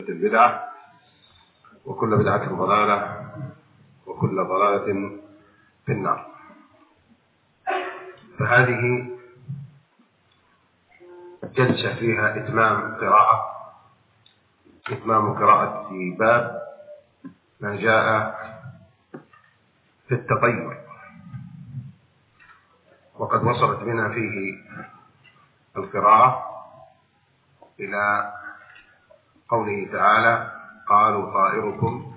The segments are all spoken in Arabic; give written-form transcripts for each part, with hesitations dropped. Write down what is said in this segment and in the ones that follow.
البدعة وكل بدعة ضلالة وكل ضلالة في النار. فهذه جلسة فيها إتمام قراءة في باب ما جاء في التطير، وقد وصلت بنا فيه القراءة إلى قوله تعالى: قالوا طائركم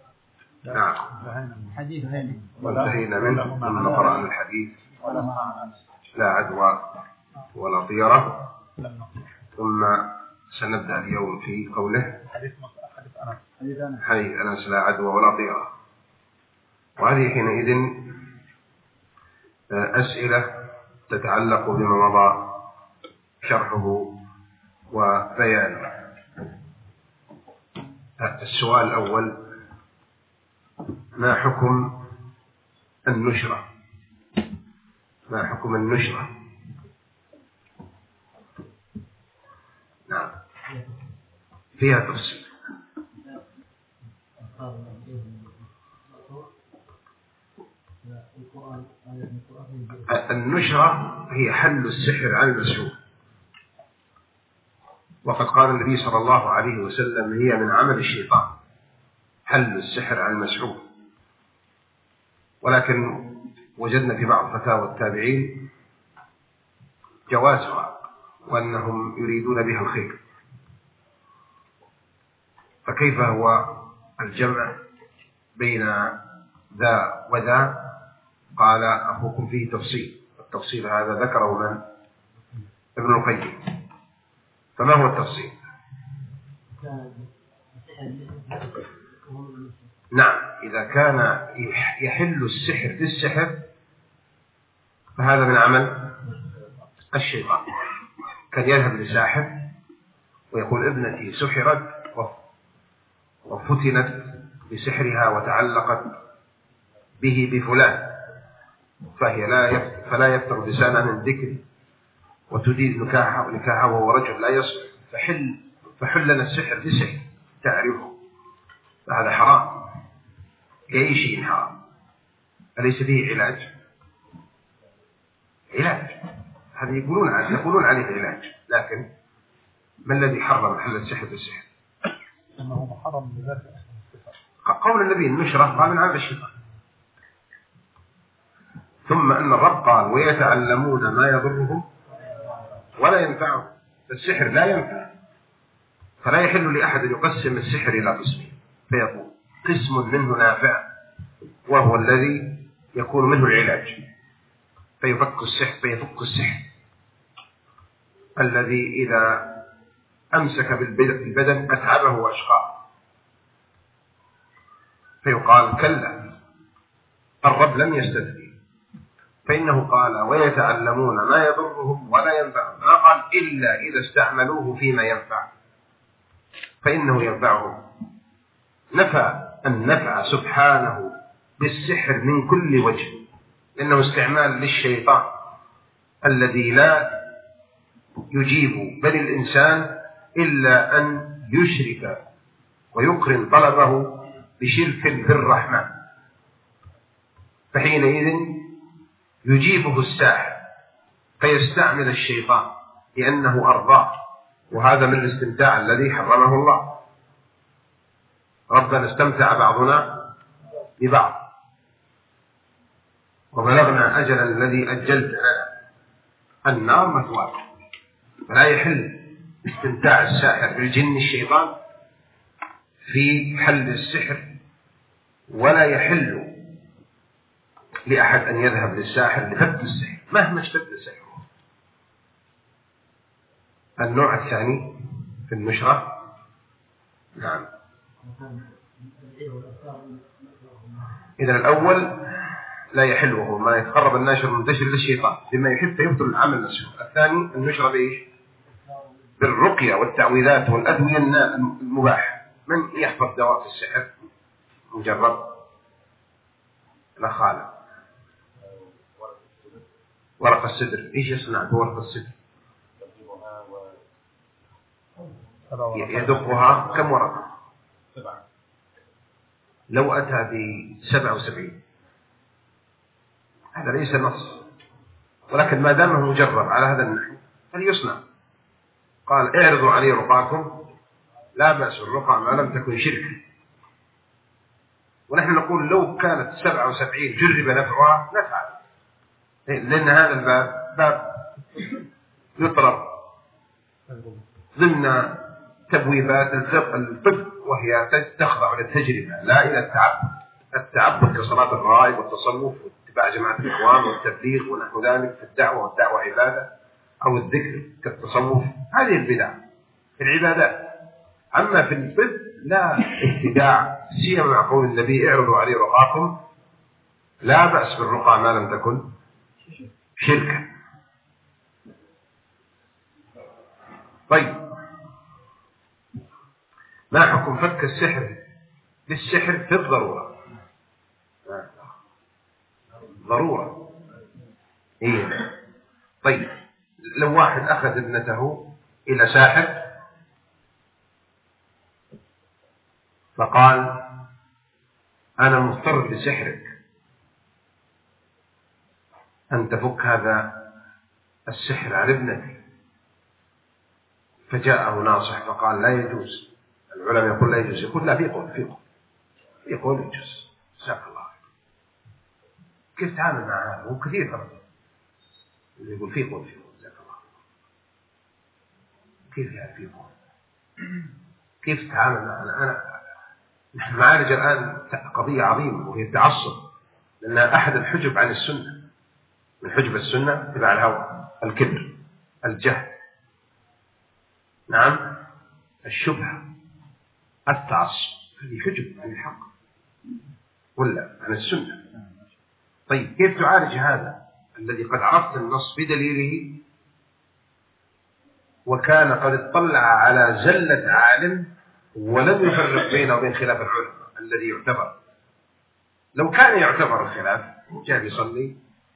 وانتهينا منه ثم قرأنا الحديث لا عدوى ولا طيرة، ثم سنبدأ اليوم في قوله حديث أنس لا عدوى ولا طيرة. وهذه حينئذ أسئلة تتعلق بما مضى شرحه وبيانه. السؤال الأول: ما حكم النشرة؟ ما حكم النشرة؟ نعم، فيها تفصيل. النشرة هي حل السحر عن المسحور، وقد قال النبي صلى الله عليه وسلم: هي من عمل الشيطان حل السحر عن المسحور. ولكن وجدنا في بعض فتاوى التابعين جوازها وأنهم يريدون بها الخير، فكيف هو الجمع بين ذا وذا؟ قال أخوكم فيه تفصيل، التفصيل هذا ذكره من؟ ابن القيم. فما هو التفصيل؟ نعم، إذا كان يحل السحر بالسحر فهذا من عمل الشيطان، كان يذهب لساحر ويقول: ابنتي سحرت وفتنت بسحرها وتعلقت به بفلان، فلا يفتر لسانها من ذكر وتديد نكاحه وهو رجل لا يصلح، فحل لنا السحر بسحر تعرفه، فهذا حرام كأي شيء حرام. أليس فيه علاج؟ هذا يقولون عليه علاج، لكن ما الذي حرم حل السحر بالسحر؟ أنه محرم بذات قول النبي النشرة قال من عمل الشيطان، ثم أن الرب قال: ويتعلمون ما يضرهم ولا ينفعهم. السحر لا ينفع، فلا يحل لأحد يقسم السحر إلى قسمين، فيقول قسم منه نافع وهو الذي يكون منه العلاج، فيفك السحر الذي إذا أمسك بالبدن أتعبه وأشقاه، فيقال كلا، الرب لم يستثني، فإنه قال: ويتعلمون ما يضرهم ولا ينفعهم، ما قال إلا إذا استعملوه فيما ينفع فإنه ينفعهم. نفى النفع سبحانه بالسحر من كل وجه، إنه استعمال للشيطان الذي لا يجيب بل الإنسان إلا أن يشرك ويقرن طلبه بشرك بالرحمن، فحينئذ يجيبه الساحر فيستعمل الشيطان لأنه أرضاه، وهذا من الاستمتاع الذي حرمه الله. ربنا استمتع بعضنا ببعض وبلغنا أجلا الذي أجلت لنا، النار مثواكم. فلا يحل استمتاع الساحر بالجن الشيطان في حل السحر، ولا يحل لأحد أن يذهب للساحر لفك السحر مهما اشتد سحره. النوع الثاني في النشرة. نعم، إذا الأول لا يحل، وهو ما يتقرب الناشر منتشر للشيطان بما يحب فيبطل العمل نفسه. الثاني النشرة بإيش؟ بالرقية والتعويذات والأدوية المباحة. من يحفظ دواء في السحر مجرد؟ لا خالد. ورق السدر، إيش يصنع بورق السدر؟ يدقها كم ورقة؟ 7. لو أتى ب77 هذا ليس نص، ولكن ما دامه مجرب على هذا النحو فليصنع. قال اعرضوا علي رقاكم، لا بأس الرقى ما لم تكن شركا. ونحن نقول لو كانت 77 جرب نفعها نفعل، لأن هذا الباب باب يطرق ضمن تبويبات الطب، وهي تخضع للتجربة لا إلى التعبد. التعبد كصلاة الغائب والتصوف واتباع جماعة الإخوان والتبليغ ونحو ذلك في الدعوة، والدعوة عبادة، أو الذكر كالتصوف، هذه البدع في العبادات. أما في الطب لا ابتداع، سيما مع قول النبي اعرضوا علي رقاكم، لا بأس بالرقى ما لم تكن شركا. طيب، ما حكم فك السحر بالسحر في الضرورة؟ ضرورة. إيه؟ طيب، لو واحد أخذ ابنته إلى ساحر فقال أنا مضطر بسحرك أن تفك هذا السحر على ابنتي، فجاءه ناصح فقال لا يجوز. العلماء يقول لا يجوز، يقول لا، في قول يجوز. جزاك الله. كيف تعامل مع هذا؟ هو كثير فرق اللي يقول في قول جزاك الله. كيف يعني في قول؟ كيف تتعامل معنا؟ نحن نعالج الآن قضية عظيمة وهي التعصب، لأنها أحد الحجب عن السنة. من حجب السنة اتباع الهوى، الكبر، الجهل، نعم، الشبهة، التعصب، هذه حجب عن الحق ولا عن السنة. طيب، كيف تعالج هذا الذي قد عرفت النص بدليله وكان قد اطلع على زلة عالم ولم يفرق بينه وبين خلاف العلماء الذي يعتبر؟ لو كان يعتبر الخلاف جاء يصلي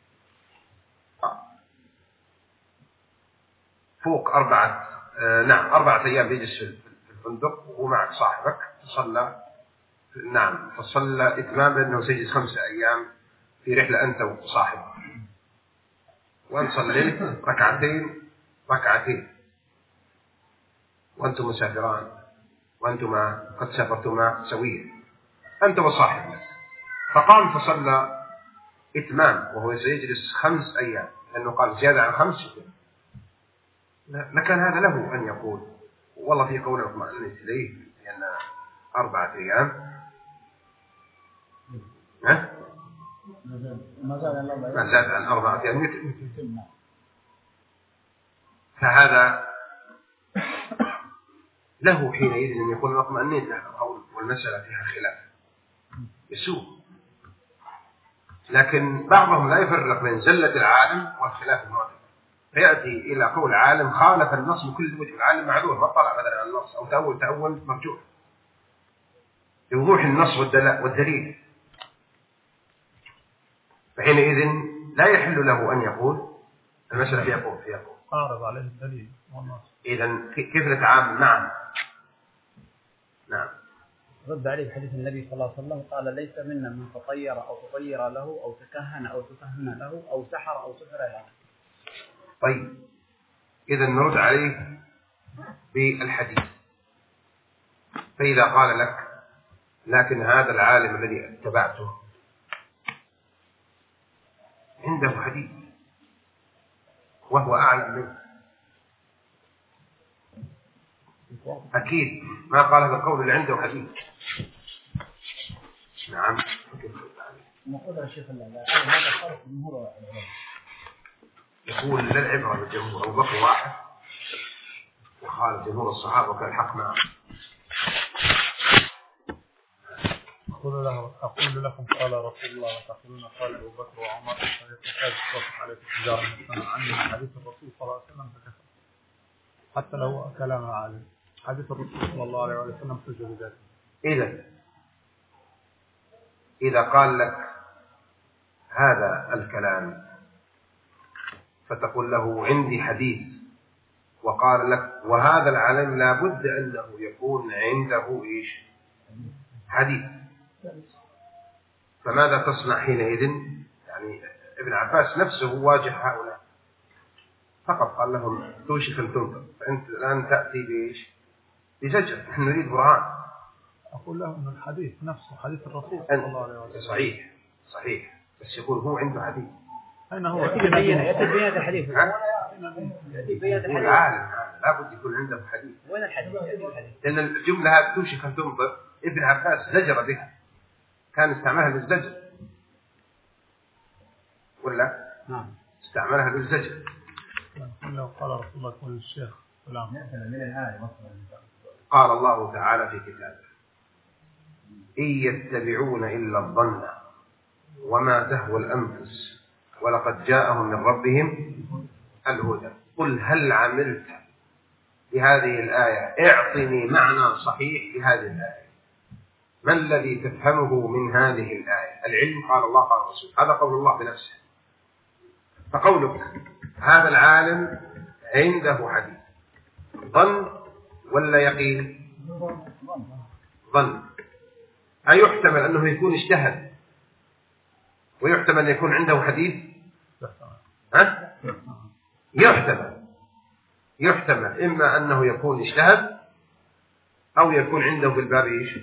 فوق 4 أيام يجلس في الفندق ومعك صاحبك تصلى، نعم، فصلى إتمام لأنه سيجلس 5 أيام في رحلة أنت وصاحبك، وأن صليت ركعتين وأنتم مسافران، وأنتما قد سافرتما سويا أنت وصاحبك، فقام فصلى إتمام وهو سيجلس 5 أيام لأنه قال زيادة عن 5، لكان هذا له أن يقول والله في قول اطمأنت إليه لأن 4 أيام ما زاد عن 4 أيام، فهذا له حينئذ أن يقول اطمأنت له القول والمسألة فيها خلاف يسوء. لكن بعضهم لا يفرق بين زلة العالم والخلاف المعتبر، فيأتي إلى قول عالم خالف النص من كل وجه، العالم معذور ما طلع مثلا على النص أو تأول مرجوح بوضوح النص والدليل، فحينئذ لا يحل له أن يقول المسألة فيها قول أعرض عليه الدليل والنص. إذن كيف نتعامل؟ نعم. رد عليه حديث النبي صلى الله عليه وسلم قال ليس منا من تطير أو تطير له أو تكهن أو تكهن له أو سحر أو سحر له. طيب، إذا نرد عليه بالحديث، فإذا قال لك لكن هذا العالم الذي اتبعته عنده حديث وهو أعلم منه، أكيد ما قال هذا القول اللي عنده حديث. نعم. نقول يا شيخ الله هذا خالف الجمهور. يقول لا العبرة بالجمهور، أبو بكر واحد وخالف جمهور الصحابة وكان الحق معه. أقول لكم قال رسول الله وتقولون قال أبو بكر وعمر، فيتكاد تصف عليكم حجارة من السماء عني حديث الرسول صلى الله عليه وسلم فكفر، حتى لو كلام عالم. حديث الرسول صلى الله عليه وسلم حجة بذلك. إذا قال لك هذا الكلام فتقول له عندي حديث وقال لك وهذا العالم لابد أنه يكون عنده إيش؟ حديث. فماذا تصنع حينئذ؟ يعني ابن عباس نفسه واجه هؤلاء فقط قال لهم توشك أن تنكر، فأنت الآن تأتي بإيش؟ بزجر، نحن نريد برهان. أقول له أن الحديث نفسه حديث الرسول صلى الله عليه وسلم. صحيح، بس يقول هو عنده حديث. أين هو؟ يأتي ببيان الحديث. يأتي ببيان الحديث. العالم لابد يكون عنده حديث. وين الحديث؟ لأن الجملة هذه توشك أن تنظر ابن عباس زجر بها، كان استعملها للزجر ولا؟ نعم. استعملها للزجر. لو قال رسول الله يقول الشيخ فلان. قال الله تعالى في كتابه إن يتبعون إلا الظن وما تهوى الأنفس ولقد جاءهم من ربهم الهدى. قل هل عملت بهذه الآية؟ اعطني معنى صحيح لهذه الآية، ما الذي تفهمه من هذه الآية؟ العلم قال الله قال الرسول، هذا قول الله بنفسه. فقولك هذا العالم عنده حديث، ظن ولا يقين؟ ظن. أيحتمل أنه يكون اجتهد ويحتمل أن يكون عنده حديث؟ يحتمل إما أنه يكون اجتهد أو يكون عنده في الباب إيش؟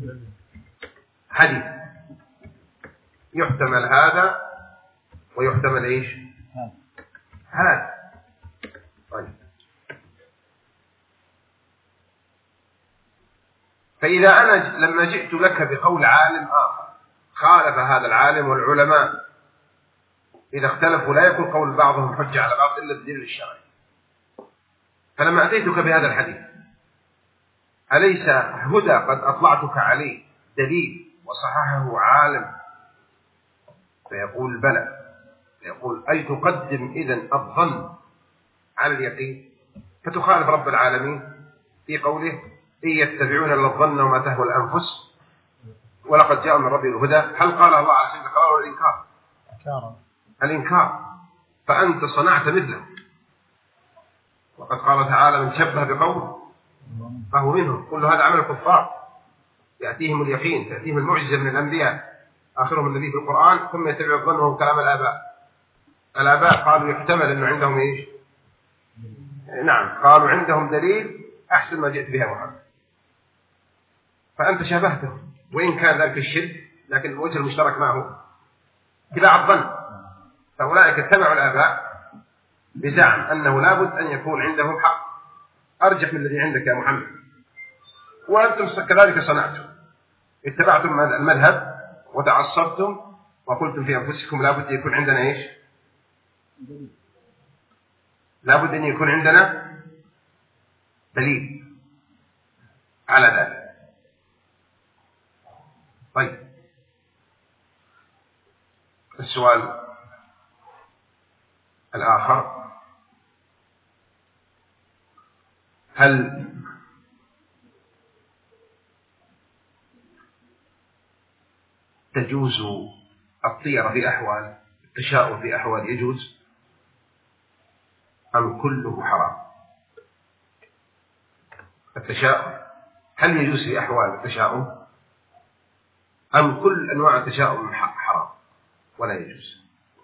حديث. يحتمل هذا ويحتمل إيش؟ هذا. طيب، فإذا أنا لما جئت لك بقول عالم آخر خالف هذا العالم، والعلماء إذا اختلفوا لا يكون قول بعضهم حجة على بعض إلا بالدليل الشرعي، فلما أتيتك بهذا الحديث أليس هدى قد أطلعتك عليه دليل وصححه عالم؟ فيقول بلى. يقول أي تقدم إذن الظن على اليقين، فتخالف رب العالمين في قوله إن يتبعون إلا الظن وما تهوى الأنفس ولقد جاء من ربهم الهدى. هل قال الله على سبيل الإقرار ولا الإنكار؟ الإنكار. فأنت صنعت مثله، وقد قال تعالى من شبه بقوم فهو منهم، كل هذا عمل الكفار، يأتيهم اليقين، تأتيهم المعجزة من الأنبياء آخرهم النبي في القرآن، ثم يتبع الظن وهم كلام الآباء قالوا يحتمل أنه عندهم إيش؟ نعم، قالوا عندهم دليل أحسن ما جئت بها محمد، فأنت شابهته وإن كان ذلك الشرك، لكن الوجه المشترك معه اتباع الظن. فأولئك اتبعوا الآباء بزعم أنه لابد أن يكون عندهم حق أرجح من الذي عندك يا محمد، وأنتم كذلك صنعتم، اتبعتم المذهب وتعصبتم وقلتم في أنفسكم لابد يكون عندنا إيش؟ لابد أن يكون عندنا دليل على ذلك. طيب، السؤال الآخر: هل تجوز الطيرة في أحوال، التشاؤم في أحوال يجوز، أم كله حرام؟ التشاؤم هل يجوز في أحوال التشاؤم، أم كل أنواع التشاؤم حرام ولا يجوز؟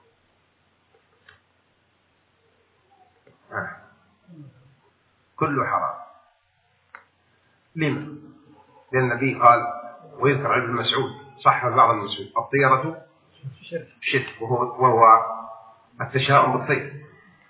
كله حرام. لما؟ لأن النبي قال، ويذكر عن ابن مسعود صح بعض المسعود: الطيرة شرك، وهو التشاؤم بالطير،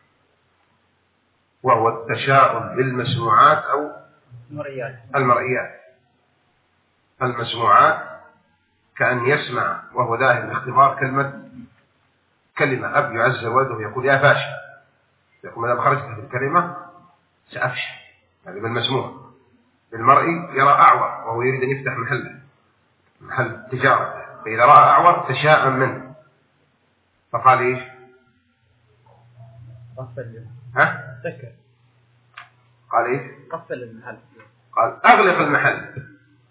وهو التشاؤم بالمسموعات أو المرئيات. المسموعات كأن يسمع وهو ذاهب الاختبار كلمة أب يعز ولده يقول يا فاشل، يقول إذا خرجت في الكلمة سأفشل، هذا بالمسموع. بالمرئي يرى أعور وهو يريد أن يفتح محل تجارة، فإذا رأى أعور تشاءم منه فقال إيش؟ قال إيش؟ قفل المحل. قال أغلق المحل.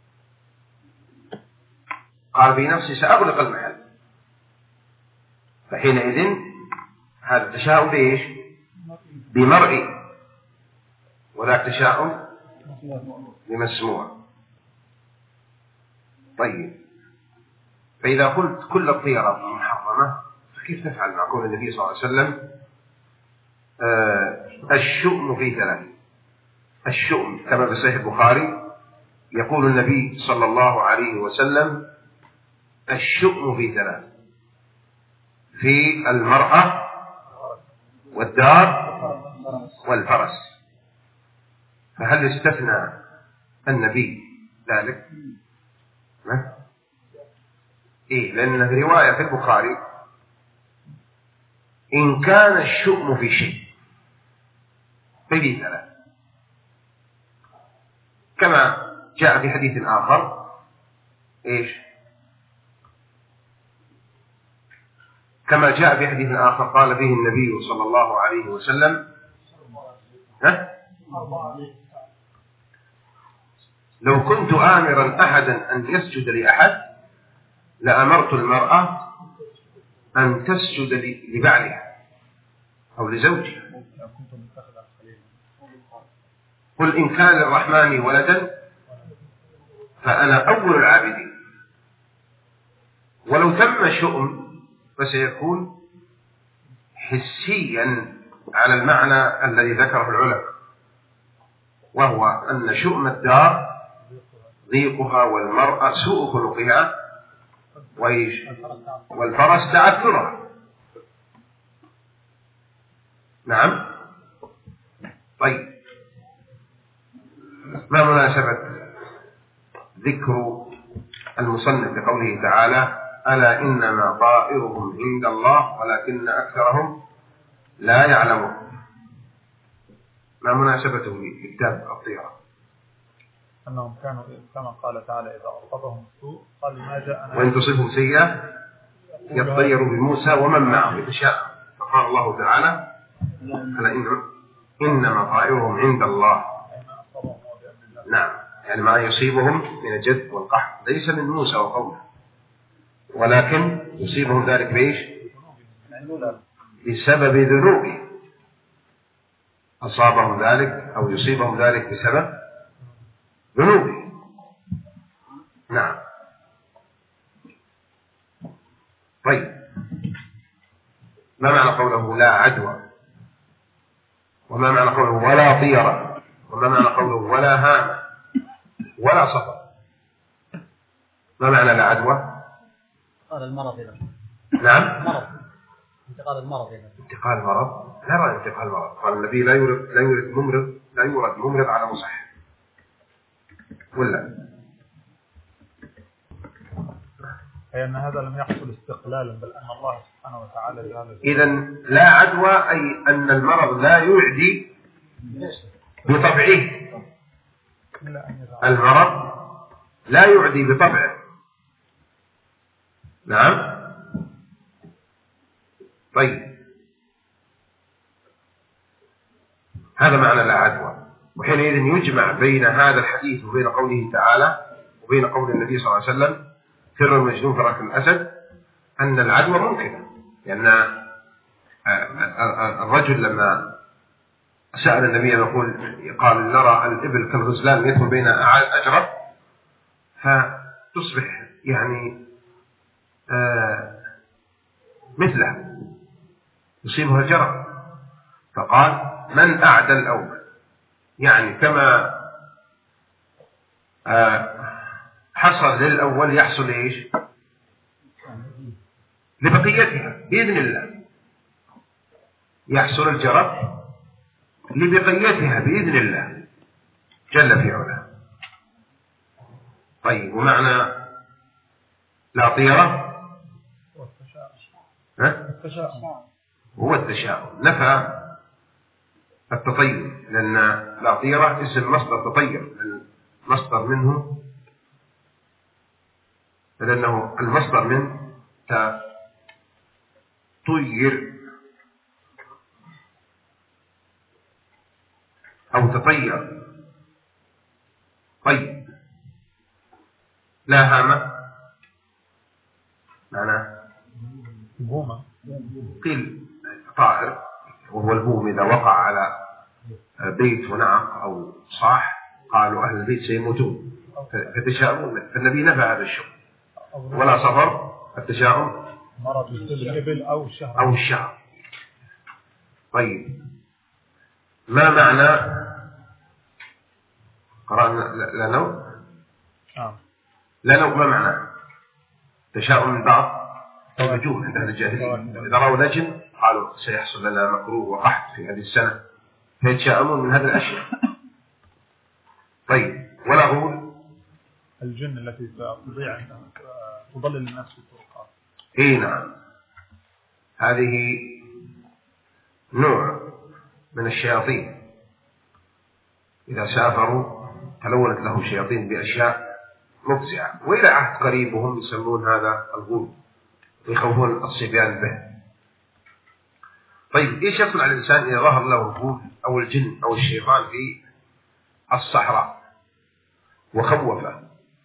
قال في نفسي سأغلق المحل. فحينئذ هذا التشاؤم بإيش؟ بمرئي. وذاك تشاؤم بمسموع. طيب، فإذا قلت كل الطيرة محرمة فكيف نفعل مع قول النبي صلى الله عليه وسلم الشؤم في ثلاث؟ الشؤم كما في صحيح البخاري يقول النبي صلى الله عليه وسلم الشؤم في ثلاث: في المرأة والدار والفرس. فهل استثنى النبي ذلك؟ إيه، لأن في رواية في البخاري إن كان الشؤم في شيء ففي ثلاث، كما جاء في حديث آخر إيش؟ كما جاء في حديث آخر قال فيه النبي صلى الله عليه وسلم لو كنت آمرا أحدا أن يسجد لأحد لأمرت المرأة أن تسجد لبعلها أو لزوجها. قل إن كان للرحمن ولدا فأنا أول العابدين. ولو تم شؤم فسيكون حسيا على المعنى الذي ذكره العلماء، وهو أن شؤم الدار ضيقها، والمرأة سوء خلقها، والفرس تعثرها. نعم. طيب، ما مناسبة ذكر المصنف بقوله تعالى ألا إنما طائرهم عند الله ولكن أكثرهم لا يعلمون؟ ما مناسبته لكتاب الطيرة؟ أنهم كانوا كما قال تعالى إذا أصابهم السوء قال ما جاءنا وإن تصبهم سيئة يطيروا بموسى ومن معه يتشاءم. فقال الله تعالى ألا إنما طائرهم عند الله. نعم، يعني ما يصيبهم من الجد والقحط ليس من موسى وقومه، ولكن يصيبهم ذلك بإيش؟ بسبب ذنوبهم. أصابهم ذلك أو يصيبهم ذلك بسبب ذنوبهم. نعم. طيب، ما معنى قوله لا عدوى؟ وما معنى قوله ولا طيرة؟ وما معنى قوله ولا هامة ولا صفر؟ ما معنى لا عدوى؟ قال المرض إذا. نعم، مرض، انتقال المرض إذا. انتقال المرض؟ لا رأي انتقال المرض. قال النبي لا يورد ممرض على مصح، ولا أي أن هذا لم يحصل استقلالا، بل أن الله سبحانه وتعالى جعل. إذن لا عدوى أي أن المرض لا يعدي بطبعه. المرض لا يعدي بطبعه. نعم. طيب، هذا معنى لا عدوى. وحينئذ يجمع بين هذا الحديث وبين قوله تعالى وبين قول النبي صلى الله عليه وسلم فر المجنون فرق الأسد، أن العدوى ممكنة. لأن الرجل لما سأل النبي يقول قال نرى الإبل كالغزلان يدخل بين أجرب فتصبح يعني مثله يصيبها الجرب، فقال من أعدى الأول، يعني كما حصل للأول يحصل إيش لبقيتها بإذن الله، يحصل الجرب لبقيتها بإذن الله جل في علاه. طيب، ومعنى لا طيرة هو التشاؤم، نفى التطير، لأن لا طيرة اسم مصدر تطير، المصدر منه، لأنه المصدر من تطير أو تطير. طيب، لا هامة معناه بومة، قيل طائر وهو البوم إذا وقع على بيت ونعق أو صاح قالوا أهل البيت سيموتون فتشاءمون منه، فالنبي نفى هذا الشغل. ولا صفر التشاؤم مرض الإبل أو الشهر. طيب ما معنى قرأنا لا نوم؟ لا نوم ما معنى؟ تشاؤم من بعض الوجوه عند أهل الجاهلية، إذا رأوا نجم قالوا سيحصل لنا مكروه وقحط في هذه السنة، فيتشاءمون من هذه الأشياء. طيب ولا غول؟ الجن التي تضلل الناس في الطرقات. نعم، هذه نوع من الشياطين، إذا سافروا تلونت لهم شياطين بأشياء مفزعة، وإلى عهد قريب وهم يسمون هذا الغول ويخوفون الصبيان به. طيب إيش يصنع الإنسان إذا ظهر له الغول أو الجن أو الشيطان في الصحراء وخوفه؟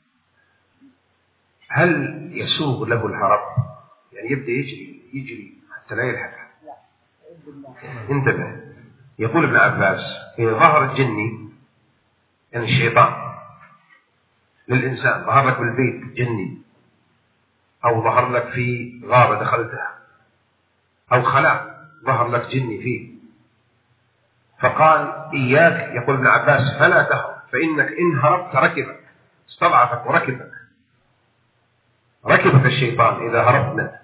هل يسوغ له الهرب؟ يعني يبدأ يجري حتى لا يلحق؟ انتبه، يقول ابن عباس إذا ظهر الجني يعني الشيطان للإنسان، ظهر لك بالبيت جني أو ظهر لك في غابة دخلتها أو خلاء ظهر لك جني فيه، فقال إياك، يقول ابن عباس فلا تهرب، فإنك إن هربت ركبك، استضعفك وركبك، ركبك الشيطان إذا هربت منه.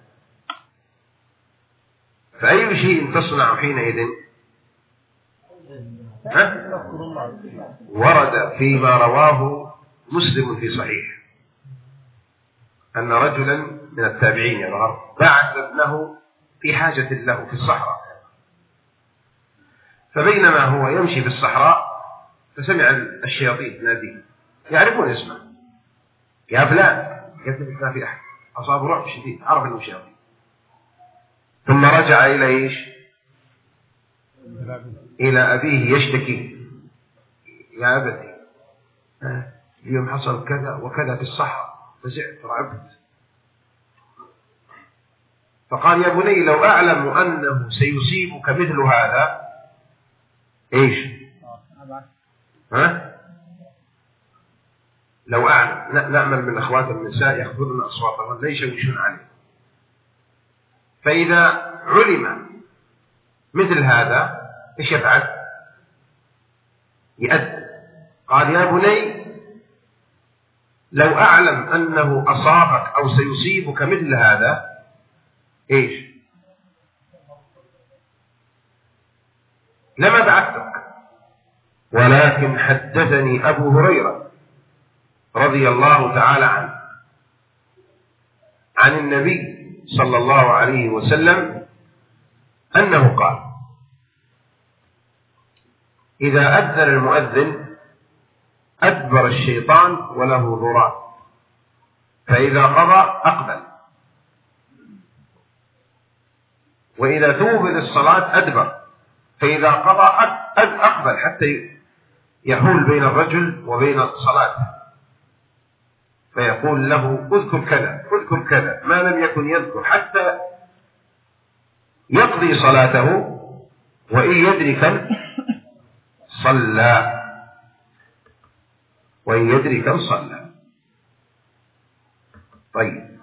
فأي شيء تصنع حينئذ؟ ورد فيما رواه مسلم في صحيح أن رجلا من التابعين يظهر بعث ابنه في حاجة له في الصحراء، فبينما هو يمشي في الصحراء فسمع الشياطين ناديه، يعرفون اسمه، يا فلان، يثبت ما في أحد، أصاب رعب شديد، عرف أنه شياطين. ثم رجع إلى إيش؟ إلى أبيه يشتكي، يا أبتي اليوم حصل كذا وكذا في الصحراء، فزعت رعبت. فقال يا بني لو أعلم أنه سيصيبك مثل هذا إيش؟ لو أعلم، نأمل من أخوات النساء يخفضن أصواتهن لا يشوشون عليه. فإذا علم مثل هذا إيش يفعل؟ يأذن. قال يا بني لو أعلم أنه أصابك أو سيصيبك مثل هذا إيش؟ لما بعثتك، ولكن حدثني أبو هريرة رضي الله تعالى عنه عن النبي صلى الله عليه وسلم أنه قال إذا أذن المؤذن أدبر الشيطان وله ذران، فإذا قضى أقبل، وإذا توب للصلاة أدبر، فإذا قضى أقبل حتى يحول بين الرجل وبين صلاته، فيقول له اذكر كذا اذكر كذا، ما لم يكن يذكر حتى يقضي صلاته، وإن يدري كم صلى، وإن يدري كم صلى. طيب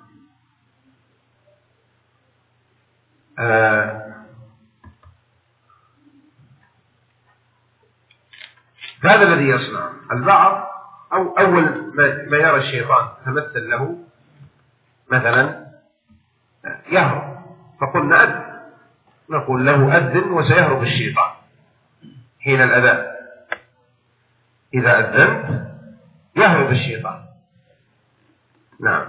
هذا الذي يصنع البعض، أو أول ما يرى الشيطان تمثل له مثلا يهرب، فقلنا أذن، نقول له أذن وسيهرب الشيطان حين الأذان، إذا أذنت يهرب الشيطان. نعم،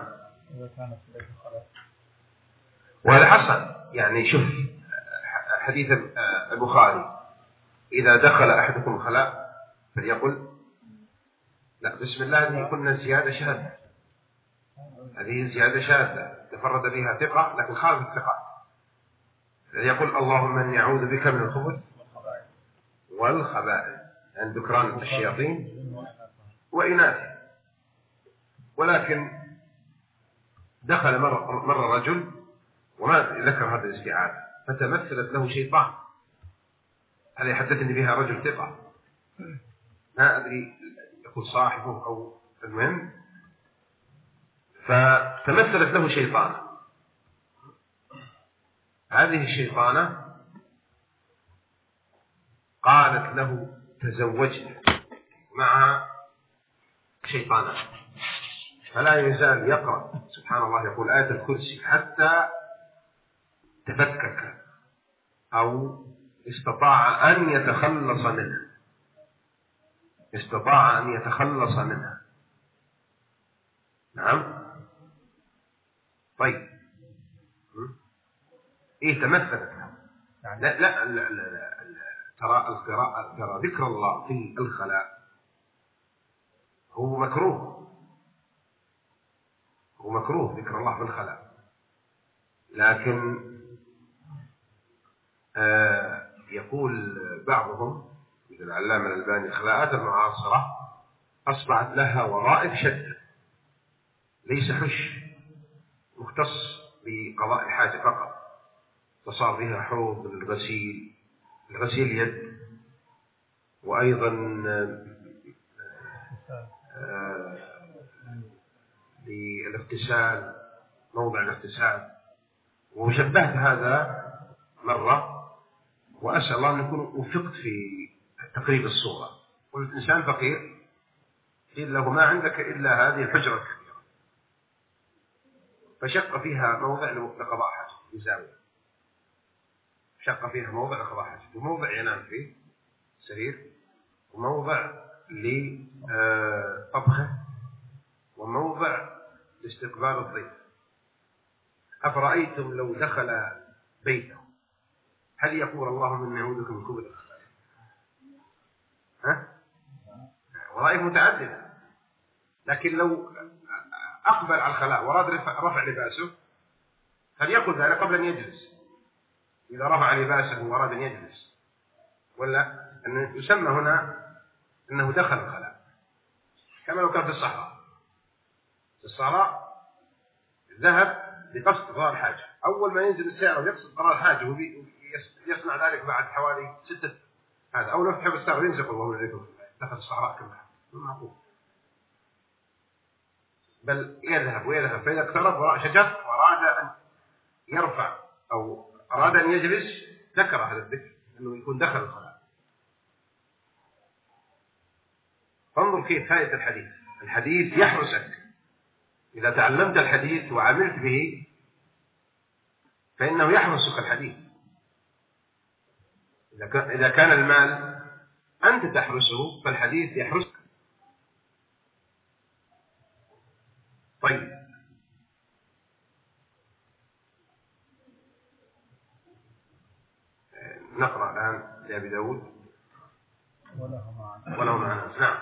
وهذا حصل، يعني شوف حديث البخاري إذا دخل أحدكم خلاء فليقل لا بسم الله، هذه قلنا زيادة شاذة، هذه زيادة شاذة تفرد بها ثقة لكن خالف الثقة، يقول اللهم إني أعوذ بك من الخبث والخبائث، عند ذكران الشياطين وإناثه. ولكن دخل مرة رجل وما ذكر هذا الاستعاذة فتمثلت له شيطان، هذا يحدثني بها رجل ثقة، ما أدري يقول صاحبه أو المهم، فتمثلت له شيطانة. هذه الشيطانة قالت له تزوجت مع شيطانة، فلا يزال يقرأ سبحان الله يقول آية الكرسي حتى تفكك أو استطاع أن يتخلص منها، استطاع أن يتخلص منها. نعم. طيب إيه تمثلت له؟ لا لا لا لا لا. ترى القراءة، ترى ذكر الله في الخلاء هو مكروه، هو مكروه ذكر الله في الخلاء، لكن يقول بعضهم مثل العلامة الألباني الخلاءات المعاصرة أصبحت لها وظائف شتى، ليس حش مختص بقضاء الحاجة فقط، فصار بها حوض للغسيل، الغسيل يد، وأيضا للاغتسال، موضع الاغتسال. وشبهت هذا مرة، وأسأل الله أن أكون وفقت في تقريب الصورة. قلت إنسان فقير قيل له ما عندك إلا هذه الحجرة الكبيرة، فشق فيها موضع لقضاء حاجة في زاوية، شق فيها موضع لقضاء حاجة، وموضع ينام فيه سرير، وموضع لطبخه، وموضع لاستقبال الضيف. أفرأيتم لو دخل بيته هل يقول اللهم إني أعوذ بك من خبث الخبائث؟ ها؟ وظائف متعددة، لكن لو أقبل على الخلاء وراد رفع لباسه فليقل ذلك قبل أن يجلس، إذا رفع لباسه وأراد أن يجلس، ولا أن يسمى هنا أنه دخل الخلاء، كما لو كان في الصحراء. في الصحراء ذهب بقصد قضاء الحاجة، أول ما ينزل السيارة ويقصد قضاء الحاجة ويصنع ذلك بعد حوالي 6 هذا، أول ما يفتح السيارة ينزل الله عليكم دخل الصحراء كلها، معقول. بل يذهب ويذهب، فإذا اقترب وراء شجر وأراد أن يرفع أو أراد أن يجلس ذكر هذا الذكر أنه يكون دخل الخلاء. فانظر كيف فائدة الحديث. الحديث يحرسك، إذا تعلمت الحديث وعملت به فإنه يحرسك الحديث. إذا كان المال أنت تحرسه فالحديث يحرسك. طيب نقرأ الآن لأبي داود وله معنا. نعم.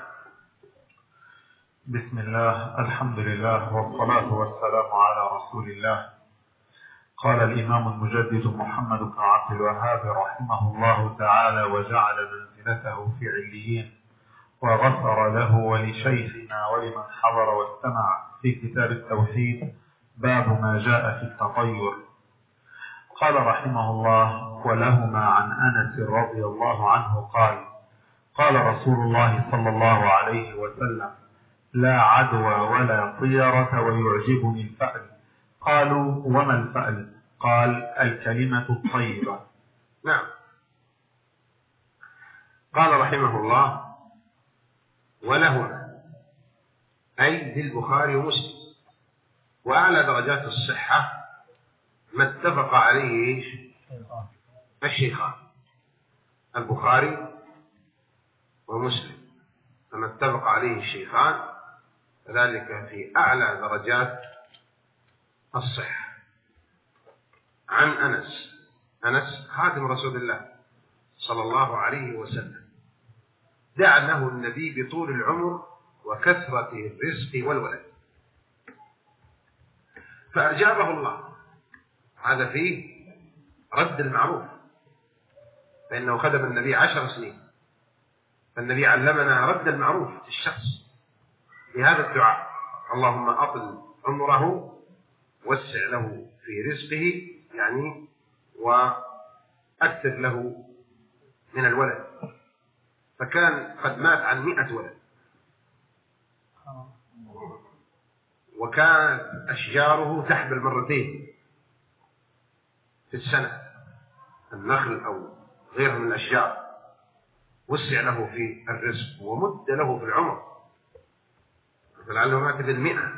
بسم الله، الحمد لله، والصلاة والسلام على رسول الله. قال الإمام المجدد محمد بن عبد الوهاب رحمه الله تعالى: وجعل منزلته في عليين، وغفر له ولشيخنا ولمن حضر واستمع في كتاب التوحيد باب ما جاء في التطير. قال رحمه الله: ولهما عن أنس رضي الله عنه قال: قال رسول الله صلى الله عليه وسلم: لا عدوى ولا طيرة ويعجبني الفأل. قالوا: وما الفأل؟ قال: الكلمة الطيبة. نعم. قال رحمه الله: ولهما، أي للبخاري ومسلم، وأعلى درجات الصحة ما اتفق عليه الشيخان البخاري ومسلم، فما اتفق عليه الشيخان فذلك في أعلى درجات الصحة. عن أنس خادم رسول الله صلى الله عليه وسلم، دعا له النبي بطول العمر وكثرة الرزق والولد، فأجابه الله. هذا فيه رد المعروف، فإنه خدم النبي 10 سنين، فالنبي علمنا رد المعروف في الشخص بهذا الدعاء: اللهم أطل عمره وسع له في رزقه، يعني وأكثر له من الولد. فكان قد مات عن 100 ولد، وكانت أشجاره تحبل مرتين في السنة، النخل أو غيره من الأشجار، وسع له في الرزق ومد له في العمر، فلعله مات بال100،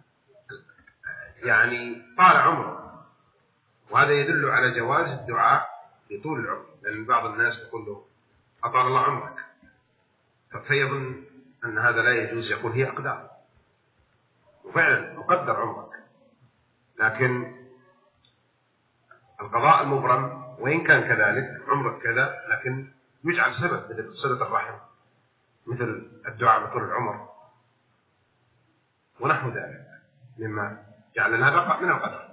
يعني طال عمره. وهذا يدل على جواز الدعاء بطول العمر، لأن بعض الناس يقول له أطال الله عمرك، فيظن أن هذا لا يجوز، يقول هي أقدار، وفعلا مقدر عمرك، لكن القضاء المبرم وإن كان كذلك عمرك كذا، لكن يجعل سبب مثل صلة الرحم، مثل الدعاء بطول العمر ونحو ذلك، مما جعل هذا من القدر.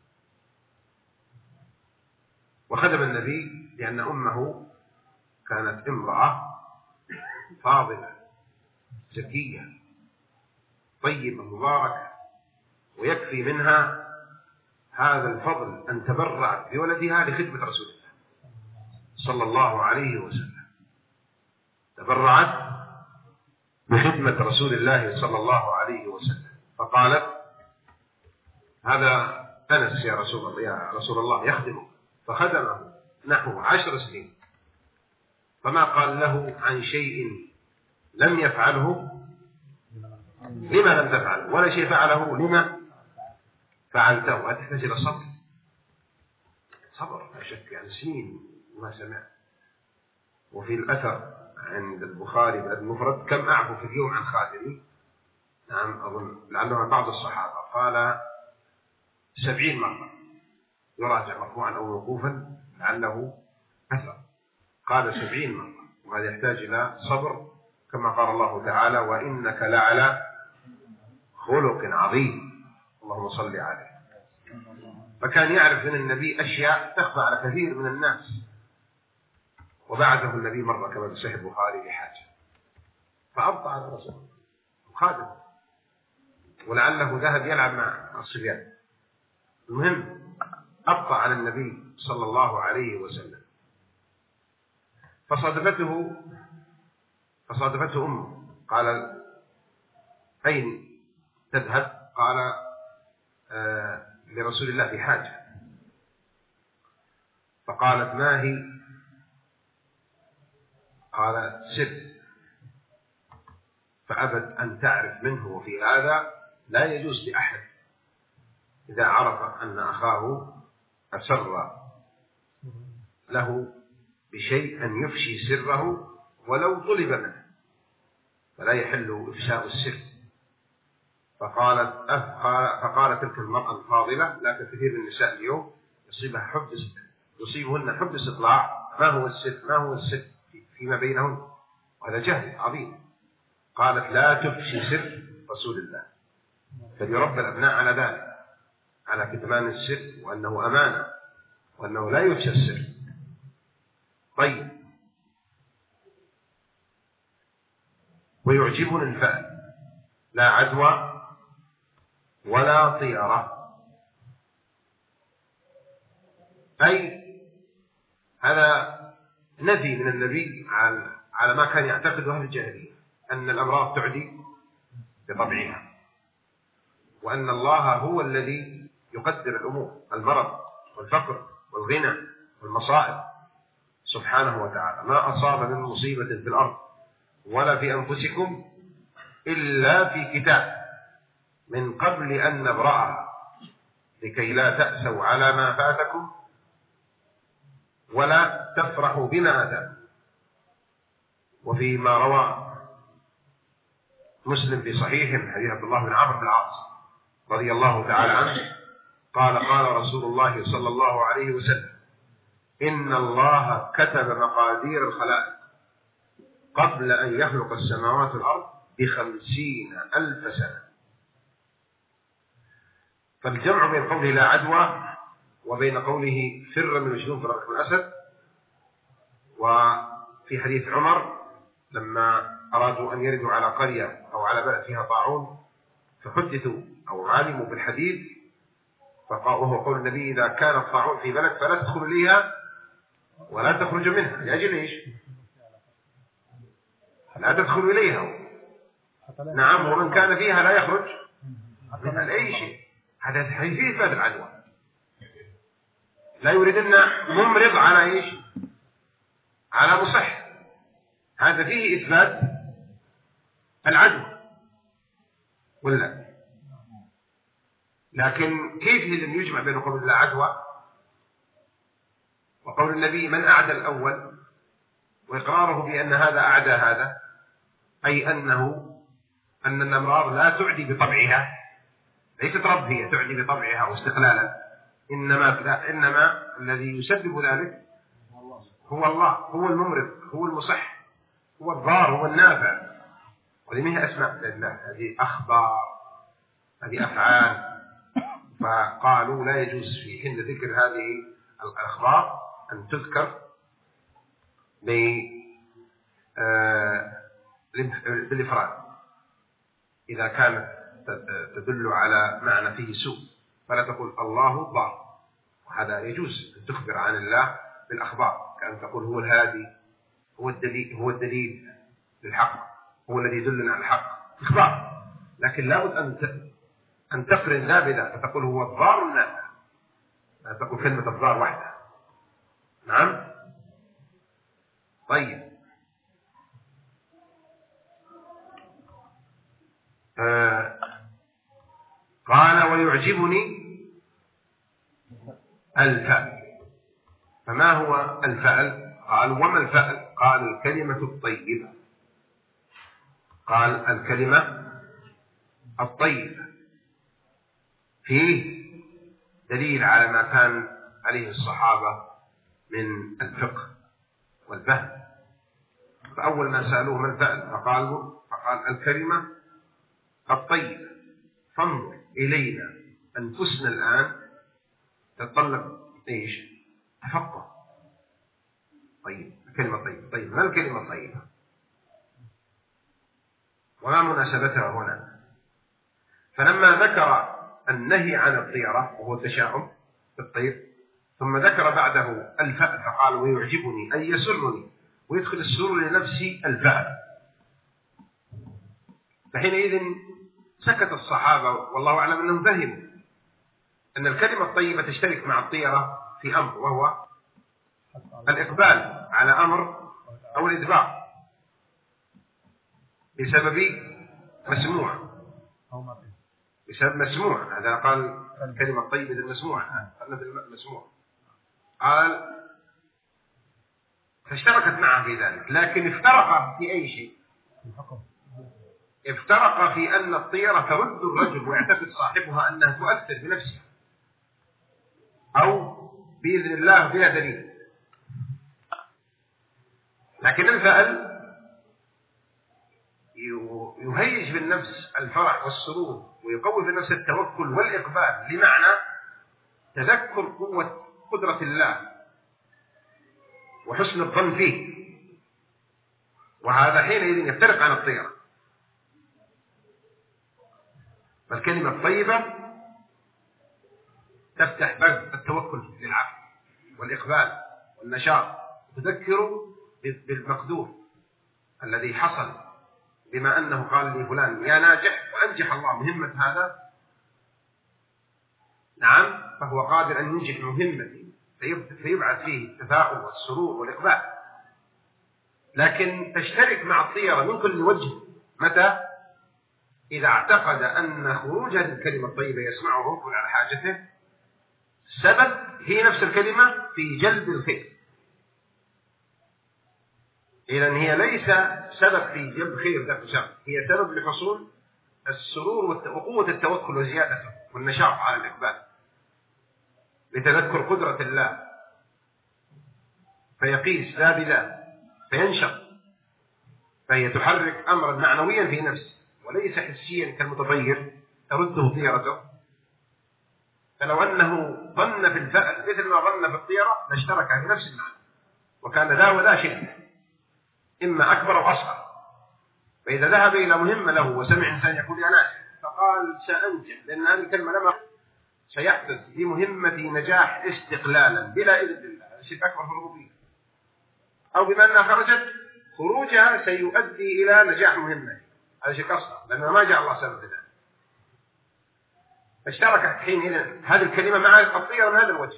وخدم النبي لأن أمه كانت امرأة فاضلة زكية طيبة مباركة، ويكفي منها هذا الفضل أن تبرعت بولدها لخدمة رسول الله صلى الله عليه وسلم، تبرعت بخدمة رسول الله صلى الله عليه وسلم، فقالت هذا أنس يا رسول الله يخدمه، فخدمه نحو 10 سنين، فما قال له عن شيء لم يفعله لما لم تفعله، ولا شيء فعله لما فعلته. تحتاج إلى صبر لا شك، يعني سنين ما سمع. وفي الأثر عند البخاري بالمفرد كم أعفو في اليوم عن خادمي، نعم أظن لعله عن بعض الصحابة قال 70 مرة، يراجع مرفوعا أو موقوفا لعله أثر، قال 70 مرة. وهذا يحتاج إلى صبر، كما قال الله تعالى وإنك لعلى خلق عظيم، اللهم صل عليه. فكان يعرف من النبي أشياء تخفى على كثير من الناس. وبعثه النبي مرة كما في صحيح البخاري بحاجة، فأبطأ على رسوله خادم، ولعله ذهب يلعب مع الصبيان. المهم أبطأ على النبي صلى الله عليه وسلم، فصادفته أمه، قال أين تذهب؟ قال لرسول الله بحاجة. فقالت ما هي؟ قال سر، فأبت أن تعرف منه. وفي هذا لا يجوز لأحد إذا عرف أن أخاه أسر له بشيء أن يفشي سره ولو طلب منه، فلا يحل إفشاء السر. فقالت تلك المرأة الفاضلة، لكن كثير من النساء اليوم يصيبهن حب استطلاع ما هو السر فيما بينهن، وهذا جهل عظيم. قالت لا تفشي سر رسول الله، فليربى الأبناء على ذلك، على كتمان السر، وأنه أمانة، وأنه لا يفشى السر. طيب، ويعجبني الفعل لا عدوى ولا طيرة، أي هذا نفي من النبي على ما كان يعتقده أهل الجاهلية، أن الأمراض تعدي بطبعها، وأن الله هو الذي يقدر الأمور، المرض والفقر والغنى والمصائب سبحانه وتعالى. ما أصاب من مصيبة في الأرض ولا في أنفسكم إلا في كتاب من قبل أن نبرأها لكي لا تأسوا على ما فاتكم ولا تفرحوا بما آتاكم. وفيما روى مسلم في صحيحه من حديث عبد الله بن عمرو بن العاص رضي الله تعالى عنه قال قال رسول الله صلى الله عليه وسلم إن الله كتب مقادير الخلائق قبل أن يخلق السماوات والأرض ب50,000 سنة. فالجمع بين قوله لا عدوى وبين قوله فر من الجنون فرارك من الأسد. وفي حديث عمر لما أرادوا أن يردوا على قرية أو على بلد فيها طاعون فحدثوا أو علموا بالحديث، وهو قول النبي إذا كان الطاعون في بلد فلا تدخل إليها ولا تخرج منها. لأجل إيش؟ لا تدخل إليها. نعم، ومن كان فيها لا يخرج من أي شيء. هذا فيه إثبات العدوى. لا يريدن ممرض على إيش؟ على مصح. هذا فيه إثبات العدوى ولا؟ لكن كيف إذن يجمع بين قول لا عدوى وقول النبي من أعدى الأول وإقراره بأن هذا أعدى هذا، أي أن الأمراض لا تعدي بطبعها، ليست رب هي تعدي بطبعها واستقلالا، إنما الذي يسبب ذلك هو الله، هو الممرض، هو المصح، هو الضار، هو النافع. ولمه أسماء لله، هذه أخبار، هذه أفعال. فقالوا لا يجوز في حين ذكر هذه الأخبار أن تذكر بالإفراد إذا كانت تدل على معنى فيه سوء، فلا تقول الله ضار، وهذا يجوز أن تخبر عن الله بالأخبار، كأن تقول هو الهادي، هو الدليل للحق، هو الذي يدلنا على الحق، إخبار. لكن لابد أن تقرن ذا بذا، فتقول هو الضار النافع، لا تقول كلمة الضار وحدها. نعم. طيب، قال ويعجبني الفعل. فما هو الفعل؟ قال وما الفعل؟ قال الكلمة الطيبة. قال الكلمة الطيبة. فيه دليل على ما كان عليه الصحابة من الفقه والفهم. فأول ما سألوه ما الفعل فقال الكلمة الطيبة. فانظر إلينا أنفسنا الآن تتطلب إيش؟ تفقه. طيب، الكلمة طيبة. طيب، ما الكلمة الطيبة؟ وما مناسبتها هنا؟ فلما ذكر النهي عن الطيرة وهو التشاؤم في الطير، ثم ذكر بعده الفعل فقال ويعجبني أي يسرني، ويدخل السرور لنفسي الفعل. فحينئذ سكت الصحابة والله أعلم أنهم فهموا أن الكلمة الطيبة تشترك مع الطيرة في أمر، وهو الإقبال على أمر أو الإدبار بسبب مسموع. بسبب مسموع. هذا قال الكلمة الطيبة المسموع، مسموع. قال فاشتركت معه في ذلك، لكن افترق في أي شيء؟ افترق في أن الطيرة ترد الرجل ويعتقد صاحبها أنها تؤثر بنفسها أو بإذن الله بلا دليل. لكن الفعل يهيج بالنفس الفرح والسرور، ويقوي في النفس التوكل والإقبال، لمعنى تذكر قوة قدرة الله وحسن الظن فيه. وهذا حينئذ يفترق عن الطيرة. فالكلمة الطيبة تفتح باب التوكل للعبد والإقبال والنشاط، تذكر بالمقدور الذي حصل، بما أنه قال لفلان يا ناجح وأنجح الله مهمة هذا، نعم، فهو قادر أن ينجح مهمته، فيبعث فيه التفاؤل والسرور والإقبال. لكن تشترك مع الطيرة من كل وجه. متى؟ إذا اعتقد أن خروج هذه الكلمة الطيبة يسمعه على حاجته سبب هي نفس الكلمة في جلب الخير. إذن هي ليس سبب في جلب خير ذات شر، هي سبب لحصول السرور وقوة التوكل وزيادته والنشاط على الإقبال، لتذكر قدرة الله، فيقيس ذا بذا فينشط، فهي تحرك أمرا معنويا في نفسه وليس حسيا كالمتطير ترده طيرته. فلو أنه ظن في الفعل مثل ما ظن في الطيرة لاشترك في نفس المعنى، وكان ذا وذا شيء إما أكبر أو أصغر. فإذا ذهب إلى مهمة له وسمع إنسان يقول يا ناجح فقال سأنجح، لأن هذه الكلمة لما سيحدث في مهمتي نجاح استقلالا بلا إذن الله، الشيء أكبر في الربوبية، أو بما أنها خرجت خروجها سيؤدي إلى نجاح مهمة. هذا شيء قصة، لأنه ما جاء الله سبب ذلك. فاشتركت حين هذه الكلمة مع الطير من هذا الوجه،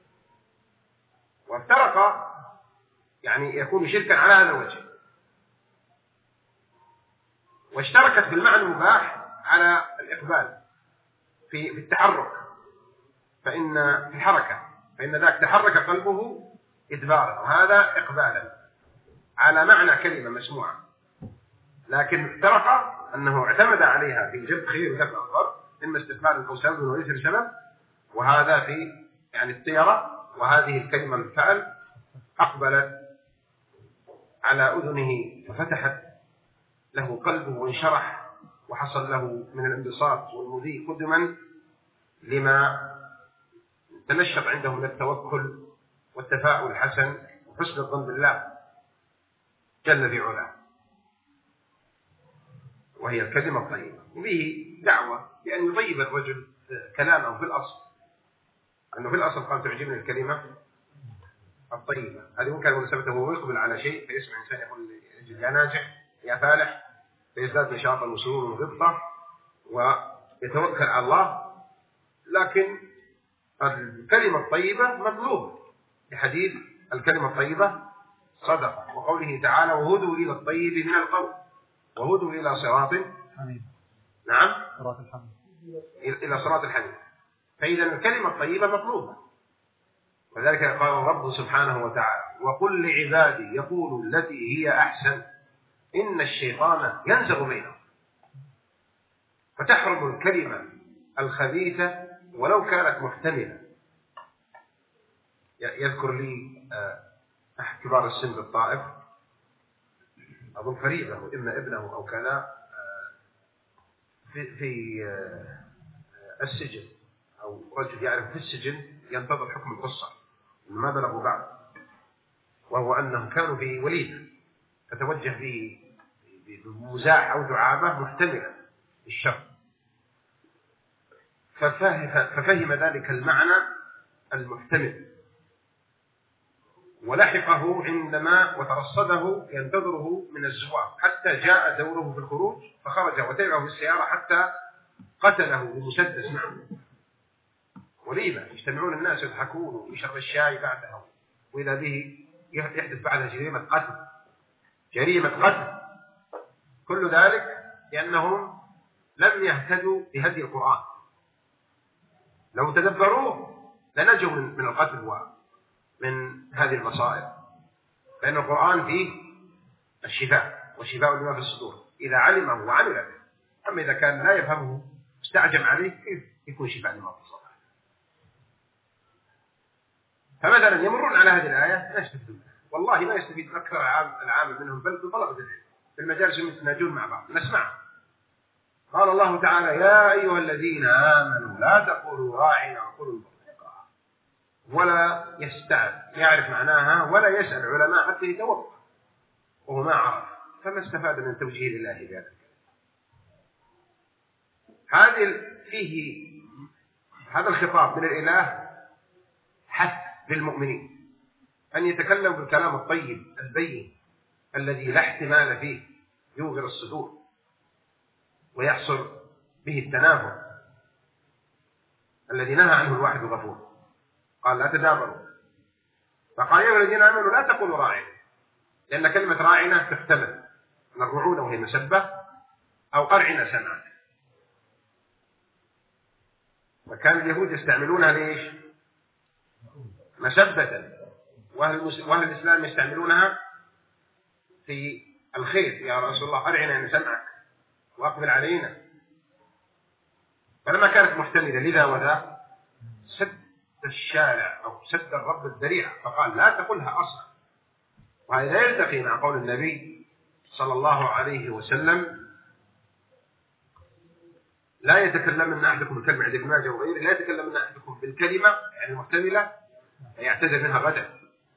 وافترق يعني يكون شركا على هذا الوجه. واشتركت في المعنى المباح على الإقبال في التحرك، فإن في الحركة، فإن ذاك تحرك قلبه إدبارا، وهذا إقبالا على معنى كلمة مسموعة. لكن افترق أنه اعتمد عليها في جلب خير ودفع الضر، إما استقبال أو سبب وليس سبب، وهذا في يعني الطيرة. وهذه الكلمة الفعل أقبلت على أذنه ففتحت له قلبه وانشرح، وحصل له من الانبساط والمضي قدما لما تنشط عنده من التوكل والتفاؤل الحسن وحسن الظن بالله جل في علاه. وهي الكلمة الطيبة، وبه دعوة بأن يطيب الرجل كلامه في الأصل، أنه في الأصل قال تعجبني الكلمة الطيبة. هذه ممكن مناسبته هو يقبل على شيء فيسمع إنسان يقول يا ناجح يا فالح، فيزداد نشاطا وسرورا وغبطة ويتوكل على الله. لكن الكلمة الطيبة مطلوبة لحديث الكلمة الطيبة صدقة، وقوله تعالى وهدوا إلى الطيب من القول، وهدوا إلى صراط حميد. نعم، صراط الحميد، إلى صراط الحميد. فإذا الكلمة الطيبة مطلوبة، وذلك قال الرب سبحانه وتعالى وقل لعبادي يقولوا التي هي أحسن إن الشيطان ينزغ بينهم. فتحرم الكلمة الخبيثة ولو كانت محتملة. يذكر لي أحد كبار السن بالطائف، أظن قريبه إما ابنه أو كذا، في السجن، أو رجل يعرف في السجن ينتظر حكم القصة ما بلغوا بعد، وهو أنهم كانوا في وليدة فتوجه به بمزاح أو دعابة محتملة للشر، ففهم ذلك المعنى المحتمل ولحقه عندما وترصده ينتظره من الزوار حتى جاء دوره في الخروج، فخرج وتبعه في السيارة حتى قتله بمسدس معه. وليمة يجتمعون الناس يضحكون ويشرب الشاي بعده، وإذا به يحدث بعدها جريمة قتل. كل ذلك لأنهم لم يهتدوا بهدي القرآن. لو تدبروه لنجوا من القتل ومن هذه المصائب، لأن القرآن فيه الشفاء، والشفاء لما في الصدور إذا علمه وعمل به. أما إذا كان لا يفهمه استعجم عليه كيف يكون شفاء لما في الصدور؟ فمثلا يمرون على هذه الآية لا يستفيدون، والله ما يستفيد أكثر العام منهم، بل بطلبة العلم في المجالس يتناجون مع بعض نسمع. قال الله تعالى يا أيها الذين آمنوا لا تقولوا راعنا وقولوا انظرنا، ولا يعرف معناها ولا يسأل علماء حتى يتوقع، وهو ما عرف، فما استفاد من توجيه الله بذلك. فيه هذا الخطاب من الإله حث للمؤمنين أن يتكلموا بالكلام الطيب البين الذي لا احتمال فيه، يوغر الصدور ويحصل به التنافر الذي نهى عنه الواحد الغفور. قال لا تدابروا، فقال يا الذين آمنوا لا تقولوا راعنا، لأن كلمة راعنا تحتمل من الرعونة وهي مسبة، أو أرعنا سمعا. وكان اليهود يستعملونها ليش؟ مسبة، وأهل الإسلام يستعملونها في الخير، يا رسول الله أرعنا أن سمعك وأقبل علينا. فلما كانت محتملة لذا وذا سد الشارع أو سد الرب الذريعة، فقال لا تقولها أصلا. وهذا يلتقي مع قول النبي صلى الله عليه وسلم لا يتكلم أحدكم بالكلمة عند ابن ماجه وغيره، لا يتكلم أحدكم بالكلمة يعني المحتملة يعتذر منها غدا،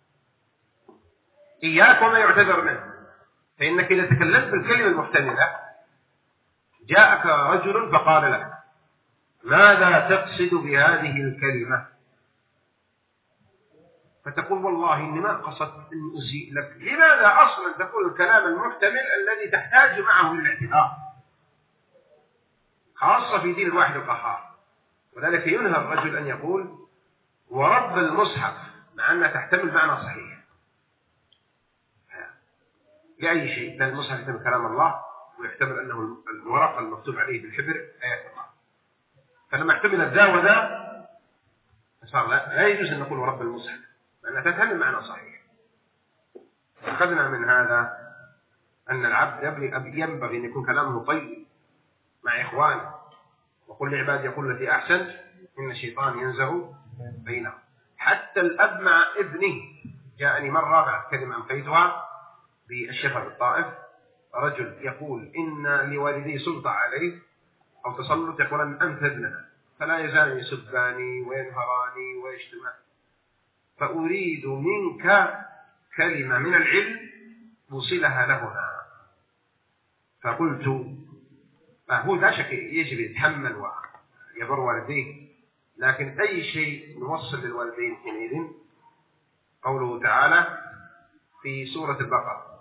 إياك وما يعتذر منه، فإنك إذا تكلمت بالكلمة المحتملة جاءك رجل فقال لك ماذا تقصد بهذه الكلمة؟ فتقول والله إني ما قصدت أن أسيء لك. لماذا أصلا تقول الكلام المحتمل الذي تحتاج معه للاعتذار، خاصة في دين الواحد القهار؟ وذلك ينهى الرجل أن يقول ورب المصحف مع أنها تحتمل معنى صحيح لأي شيء، لأن المصحف يحتمل كلام الله ويحتمل أنه الورق المكتوب عليه بالحبر آيات الله، فلما احتمل الذا وذا صار لا يجوز أن نقول ورب المصحف لأنها تحتمل معنى صحيح. أخذنا من هذا أن العبد ينبغي أن يكون كلامه طيب مع إخوانه، وقل لعباد يقول التي أحسن إن الشيطان ينزغ بينهم. حتى الأب مع ابنه. جاءني مرة بعد كلمة أنفيتها بالشفا بالطائف، رجل يقول إن لوالدي سلطة عليه أو تسلط، يقول أن أنت ابننا، فلا يزال يسباني وينهراني ويشتمني، فأريد منك كلمة من العلم وصلها لهنا. فقلت هو لا شك يجب يتحمل ويبر والديه، لكن أي شيء نوصل للوالدين حينئذ قوله تعالى في سورة البقرة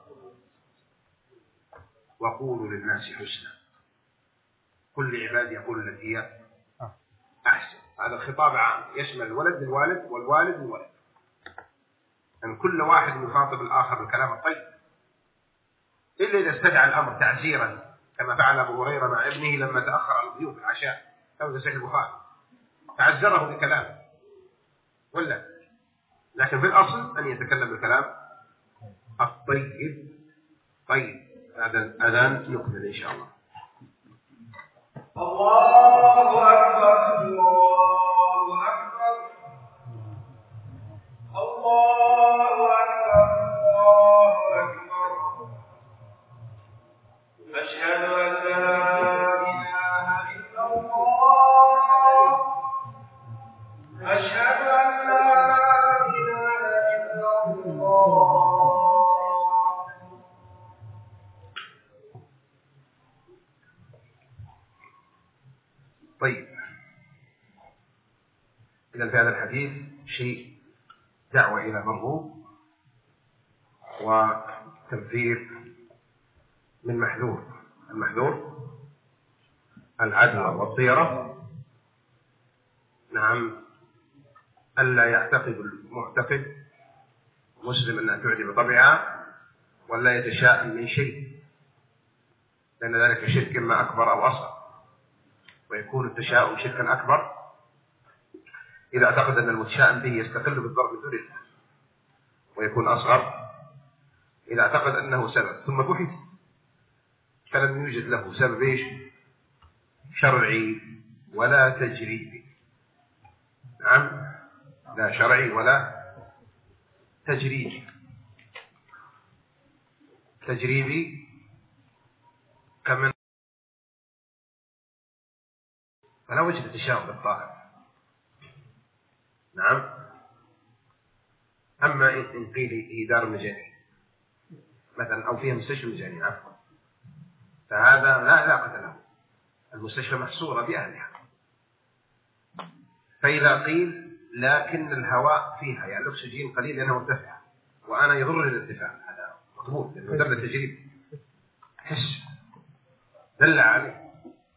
وقولوا للناس حسنا، كل عباد يقول التي هي أحسن. هذا الخطاب عام يشمل الولد للوالد والوالد للولد، أن كل واحد يخاطب الآخر بالكلام الطيب، إلا إذا استدعى الأمر تعزيرا كما فعل أبو هريرة مع ابنه لما تأخر على الضيوف العشاء أو صحيح البخاري، تعزره بكلام ولا، لكن في الأصل أن يتكلم بالكلام الطيب. طيب هذا الأذان نكمل إن شاء الله. الله أكبر الله أكبر الله أكبر الله أكبر. أشهد أن لا إله إلا الله أشهد أن لا إله إلا الله. طيب إذا في هذا الحديث شيء دعوة إلى مرغوب وتنفير من محذور. المحذور العدوى والطيرة. نعم، ألا يعتقد المعتقد مسلم أنها تعجب بطبعها ولا يتشاءم من شيء، لأن ذلك شرك إما أكبر أو أصغر، ويكون التشاؤم شركا أكبر إذا اعتقد أن المتشائم به يستقل بالضرب من دون الله، ويكون أصغر إذا اعتقد أنه سبب ثم بحث فلم يوجد له سبب إيش؟ شرعي ولا تجريبي. نعم، لا شرعي ولا تجريبي. تجريبي كمن فلا وجه التشاؤم بالطاهر. نعم. أما إن قيل هي دار مجانين مثلا أو فيها مستشفى مجانين عفوا، فهذا لا علاقة له، المستشفى محصورة بأهلها. فإذا قيل لكن الهواء فيها يعني الأكسجين قليل لأنه مرتفع وأنا يضرني الارتفاع، هذا مقبول لأنه دل التجريب حس دل عليه،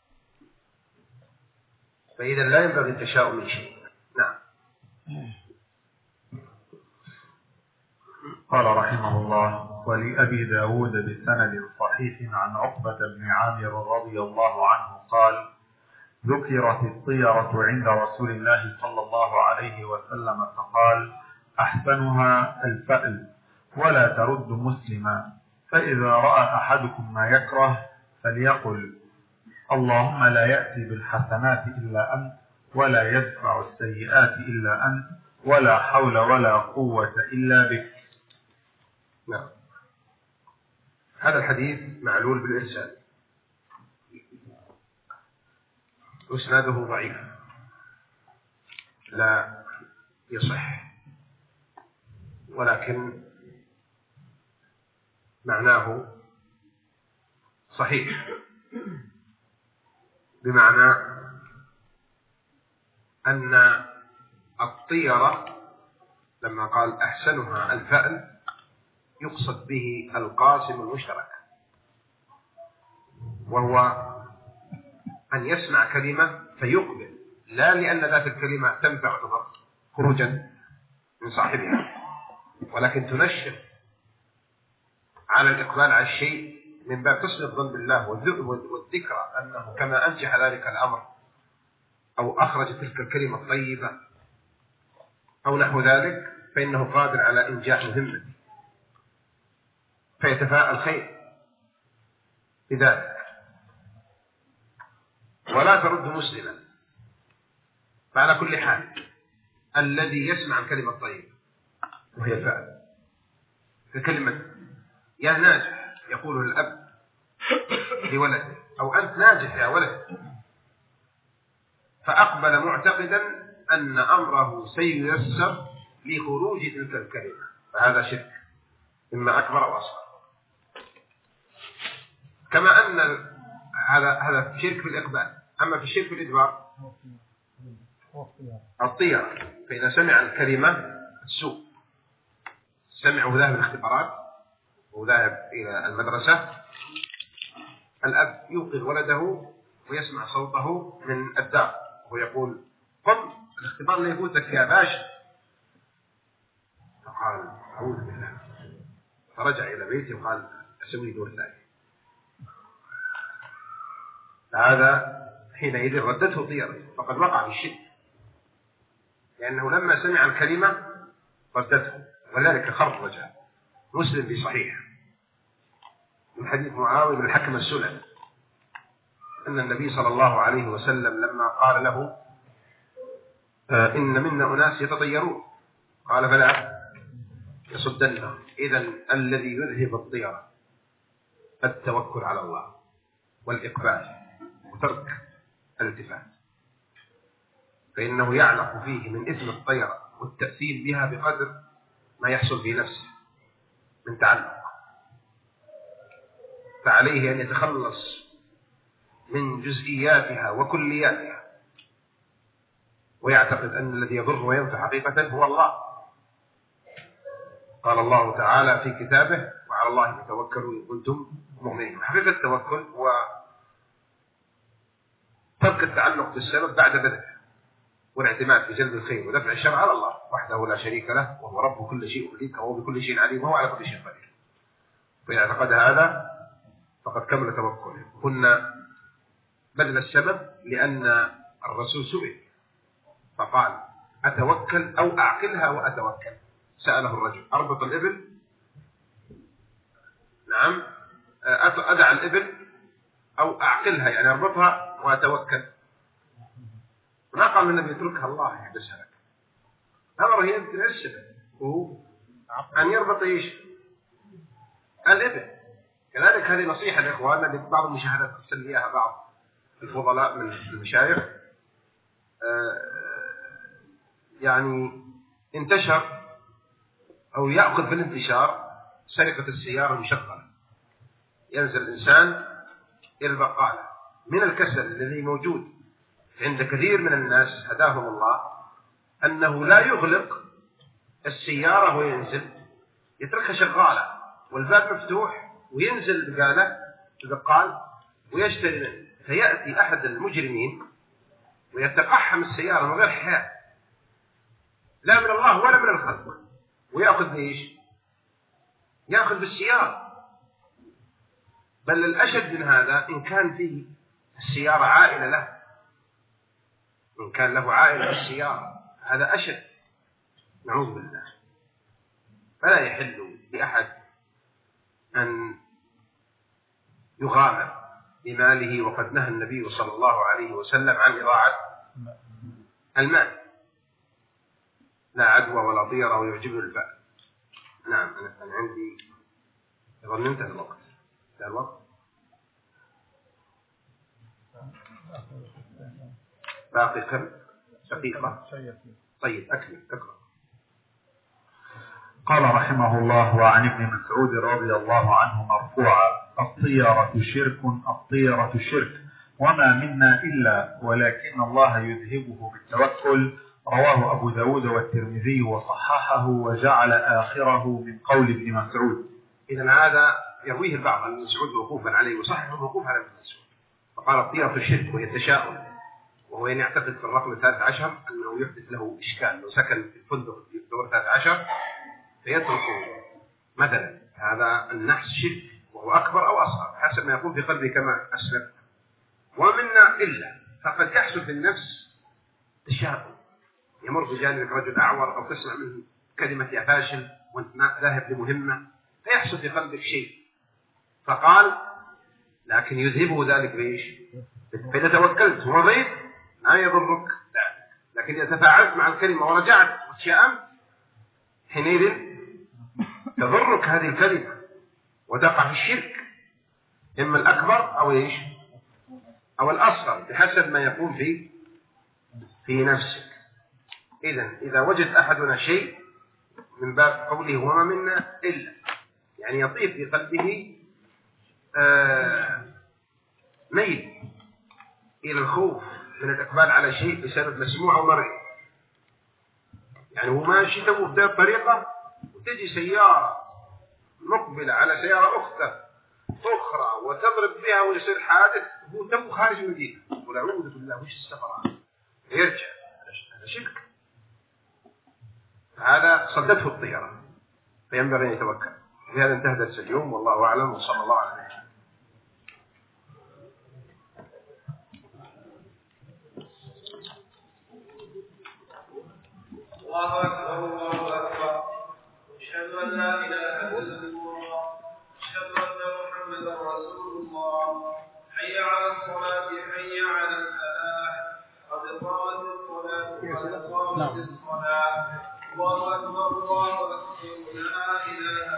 فإذا لا ينبغي التشاؤم من شيء. نعم. قال رحمه الله: ولأبي داود بسند صحيح عن عقبة بن عامر رضي الله عنه قال: ذكرت الطيرة عند رسول الله صلى الله عليه وسلم فقال: أحسنها الفأل ولا ترد مسلما، فإذا رأى أحدكم ما يكره فليقل: اللهم لا يأتي بالحسنات إلا أنت ولا يدفع السيئات إلا أنت ولا حول ولا قوة إلا بك. نعم. هذا الحديث معلول بالإرسال، وإسناده ضعيف لا يصح، ولكن معناه صحيح، بمعنى أن الطيرة لما قال أحسنها الفأل يقصد به القاسم المشترك، وهو أن يسمع كلمة فيقبل، لا لأن ذات الكلمة تنفع وتضر خروجا من صاحبها، ولكن تنشط على الإقبال على الشيء من باب حسن الظن بالله والذكرى أنه كما أنجح ذلك الأمر أو أخرج تلك الكلمة الطيبة أو نحو ذلك، فإنه قادر على إنجاح مهمة، فيتفاءل خير بذلك. ولا ترد مسلما. فعلى كل حال الذي يسمع الكلمة الطيبة وهي الفعل ككلمة يا ناجح يقوله الأب لولده، أو أنت ناجح يا ولد، فأقبل معتقدا أن أمره سييسر لخروج تلك الكلمة، فهذا شرك إما أكبر أو أصغر. كما أن هذا شرك في الإقبال. أما في الشرك في الإدبار الطيرة، فإذا سمع الكلمة السوء، سمع وذهب الاختبارات وذهب إلى المدرسة، الأب يوقظ ولده ويسمع صوته من الدار ويقول قم الاختبار لا يفوتك يا باشا، فقال أعوذ بالله، فرجع إلى بيته وقال أسوي دور ثاني. هذا حينئذ ردته طيرته، فقد وقع في الشرك، لأنه لما سمع الكلمة ردته. ولذلك خرج مسلم في صحيح من حديث معاوية بن الحكم السلمي أن النبي صلى الله عليه وسلم لما قال له إن منا أناس يتطيرون، قال فلا يصدنهم. إذن الذي يذهب الطيرة التوكل على الله والإقبال وترك الالتفات، فإنه يعلق فيه من إثم الطيرة والتأثير بها بقدر ما يحصل في نفسه من تعلق، فعليه أن يتخلص من جزئياتها وكلياتها، ويعتقد أن الذي يضر وينفع حقيقة هو الله. قال الله تعالى في كتابه وعلى الله فتوكلوا إن كنتم مؤمنين. حقيقة التوكل هو ترك التعلق بالسبب بعد بدءه، والاعتماد في جلب الخير ودفع الشر على الله وحده لا شريك له، وهو رب كل شيء ومليك وهو بكل شيء عليم وهو على كل شيء قدير. فإذا اعتقد هذا فقد كمل توكله. قلنا بدل السبب لأن الرسول سئل فقال أتوكل أو أعقلها وأتوكل. سأله الرجل أربط الإبل؟ نعم. أدع الإبل أو أعقلها يعني أربطها وأتوكل؟ ما قال النبي اتركها الله يحبسها لك. أمره يمكن السبب وهو أن يربط إيش؟ الإبل. كذلك هذه نصيحة لإخواننا لبعض المشاهدات أرسل إياها بعض الفضلاء من المشايخ. يعني انتشر أو يأخذ بالانتشار سرقة السيارة المشغلة. ينزل الإنسان إلى البقالة من الكسل الذي موجود عند كثير من الناس هداهم الله، أنه لا يغلق السيارة وينزل، يتركها شغالة والباب مفتوح وينزل البقال ويشتري منه، فيأتي أحد المجرمين ويتقحم السيارة من غير حياء لا من الله ولا من الخلق، ويأخذ بإيش؟ يأخذ بالسيارة. بل الأشد من هذا إن كان فيه السيارة عائلة له، إن كان له عائلة بالسيارة هذا أشد، نعوذ بالله. فلا يحل لأحد أن يغامر بماله، وقد نهى النبي صلى الله عليه وسلم عن إضاعة المال، لا عدوى ولا ضيرة ويعجبه الفأل. نعم. أنا عندي يظن انتهى الوقت. انتهى الوقت. باقي كم دقيقة؟ طيب أكمل اقرأ. قال رحمه الله: وعن ابن مسعود رضي الله عنه مرفوعا: الطيرة شرك، الطيرة شرك، وما منا إلا ولكن الله يذهبه بالتوكل، رواه أبو داود والترمذي وصححه وجعل آخره من قول ابن مسعود. إذن هذا يرويه البعض عن ابن مسعود موقوفا عليه وصححه موقوف على ابن مسعود، فقال الطيرة الشرك وهي التشاؤم، وهو يعتقد في الرقم 13 أنه يحدث له إشكال لو سكن في الفندق في الدور 13 فيترك مثلا، هذا النحس شرك وهو أكبر أو أصغر حسب ما يكون في قلبه كما أسلف. ومنا إلا فقد يحصل في النفس تشاؤم، يمر بجانبك رجل أعور أو تسمع منه كلمة يا فاشل وأنت ذاهب لمهمة فيحصل في قلبك شيء، فقال لكن يذهبه ذلك بإيش؟ فإذا توكلت ورضيت لا يضرك ذلك، لكن إذا تفاعلت مع الكلمة ورجعت وتشاءمت حينئذ تضرك هذه الكلمة وتقع في الشرك، إما الأكبر أو إيش؟ أو الأصغر بحسب ما يكون في نفسك. إذا وجد أحدنا شيء من باب قوله وما منا إلا، يعني يطيب في قلبه ميل إلى الخوف من الإقبال على شيء بسبب مسموع أو مرئي، يعني هو ماشي تو بدا الطريقة وتجي سيارة مقبلة على سيارة أخرى وتضرب بها ويصير حادث، هو تو خارج المدينة يقول أعوذ بالله وش السفر هذا، يرجع، هذا شرك، هذا صدته الطيرة، فينبغي أن يتوكل. بهذا انتهى درس اليوم، والله أعلم، وصلى الله على نبينا. الله أكبر الله أكبر، أشهد أن لا إله إلا الله، أشهد أن محمدا رسول الله، حي على الصلاة حي على الفلاح، قد قامت الصلاة قد قامت الصلاة، الله أكبر الله أكبر، لا إله